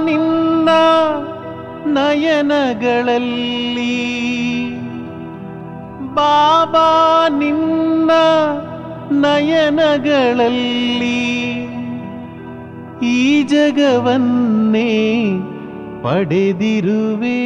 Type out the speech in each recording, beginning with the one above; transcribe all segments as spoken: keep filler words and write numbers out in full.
ನಿನ್ನ ನಯನಗಳಲ್ಲಿ ಬಾಬಾ ನಿನ್ನ ನಯನಗಳಲ್ಲಿ ಈ ಜಗವನ್ನೇ ಪಡೆದಿರುವೆ.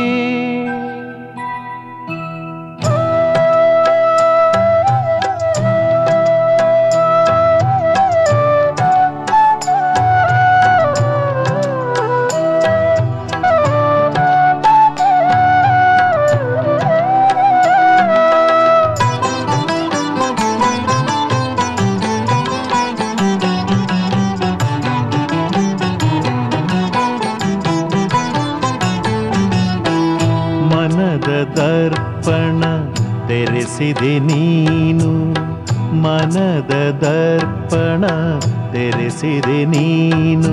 ದರ್ಪಣ ತೆರೆಸಿದೆ ನೀನು, ಮನದ ದರ್ಪಣ ತೆರೆಸಿದೆ ನೀನು,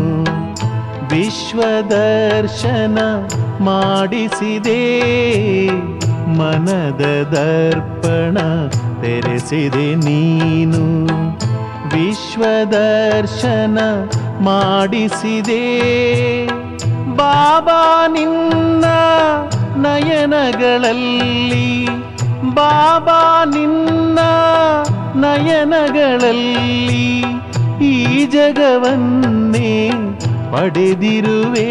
ವಿಶ್ವದರ್ಶನ ಮಾಡಿಸಿದೆ. ಮನದ ದರ್ಪಣ ತೆರೆಸಿದೆ ನೀನು, ವಿಶ್ವದರ್ಶನ ಮಾಡಿಸಿದೆ. ಬಾಬಾ ನಿನ್ನ ನಯನಗಳಲ್ಲಿ ಬಾಬಾ ನಿನ್ನ ನಯನಗಳಲ್ಲಿ ಈ ಜಗವನ್ನೇ ಪಡೆದಿರುವೆ.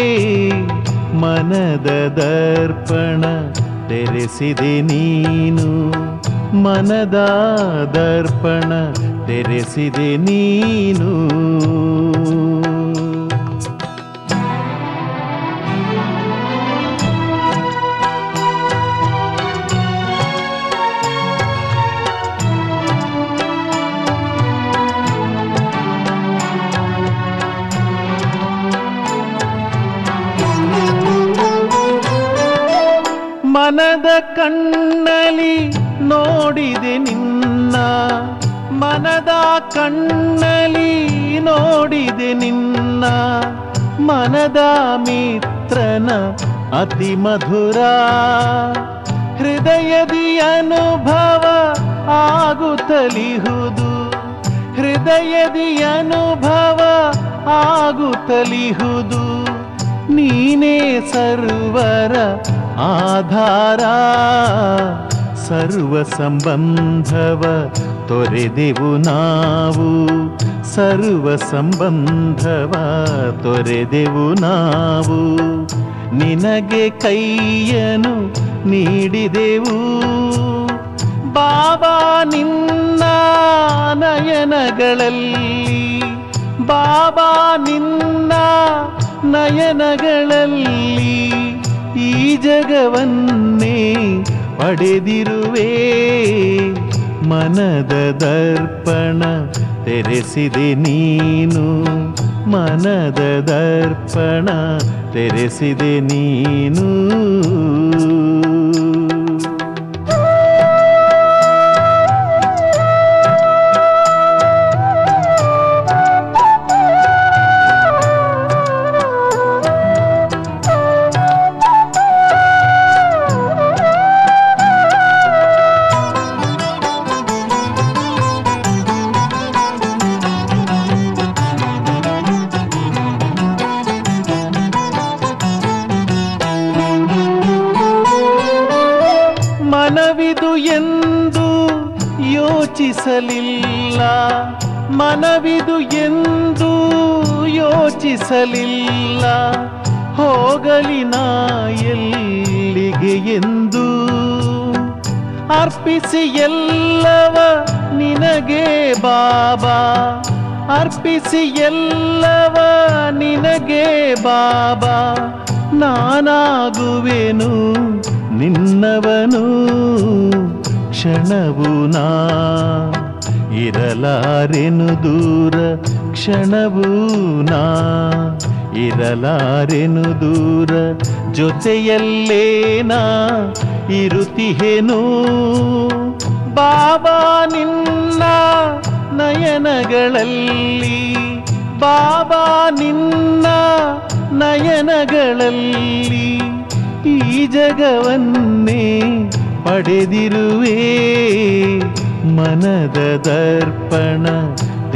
ಮನದ ದರ್ಪಣ ತೆರೆಸಿದೆ ನೀನು, ಮನದ ದರ್ಪಣ ತೆರೆಸಿದೆ ನೀನು. ಮನದ ಕಣ್ಣಲ್ಲಿ ನೋಡಿದೆ ನಿನ್ನ, ಮನದ ಕಣ್ಣಲ್ಲಿ ನೋಡಿದೆ ನಿನ್ನ, ಮನದ ಮಿತ್ರನ ಅತಿ ಮಧುರ ಹೃದಯದಿ ಅನುಭವ ಆಗುತ್ತಲಿಹುದು, ಹೃದಯದಿ ಅನುಭವ ಆಗುತ್ತಲಿಹುದು. ನೀನೇ ಸರ್ವರ ಆಧಾರ, ಸರ್ವ ಸಂಬಂಧವ ತೊರೆದೆವು ನಾವು, ಸರ್ವ ಸಂಬಂಧವ ತೊರೆದೆವು ನಾವು. ನಿನಗೆ ಕೈಯನ್ನು ನೀಡಿದೆವು ಬಾಬಾ ನಿನ್ನ ನಯನಗಳಲ್ಲಿ, ಬಾಬಾ ನಿನ್ನ ನಯನಗಳಲ್ಲಿ ಈ ಜಗವನ್ನೇ ಪಡೆದಿರುವೆ. ಮನದ ದರ್ಪಣ ತೆರೆಸಿದೆ ನೀನು, ಮನದ ದರ್ಪಣ ತೆರೆಸಿದೆ ನೀನು. ಮನವಿದು ಎಂದು ಯೋಚಿಸಲಿಲ್ಲ, ಮನವಿದು ಎಂದು ಯೋಚಿಸಲಿಲ್ಲ, ಹೋಗಲಿ ನಾ ಎಲ್ಲಿಗೆ ಎಂದು ಅರ್ಪಿಸಿ ಎಲ್ಲವ ನಿನಗೆ ಬಾಬಾ, ಅರ್ಪಿಸಿ ಎಲ್ಲವ ನಿನಗೆ ಬಾಬಾ. ನಾನಾಗುವೆನು ನಿನ್ನವನು ಕ್ಷಣವು ನಾ ಇರಲಾರೆನು ದೂರ, ಕ್ಷಣವು ನಾ ಇರಲಾರೆನು ದೂರ, ಜೊತೆಯಲ್ಲೇ ನಾ ಇರುತ್ತಿಹೆನು. ಬಾಬಾ ನಿನ್ನ ನಯನಗಳಲ್ಲಿ, ಬಾಬಾ ನಿನ್ನ ನಯನಗಳಲ್ಲಿ ಈ ಜಗವನ್ನೇ ಪಡೆದಿರುವೆ. ಮನದ ದರ್ಪಣ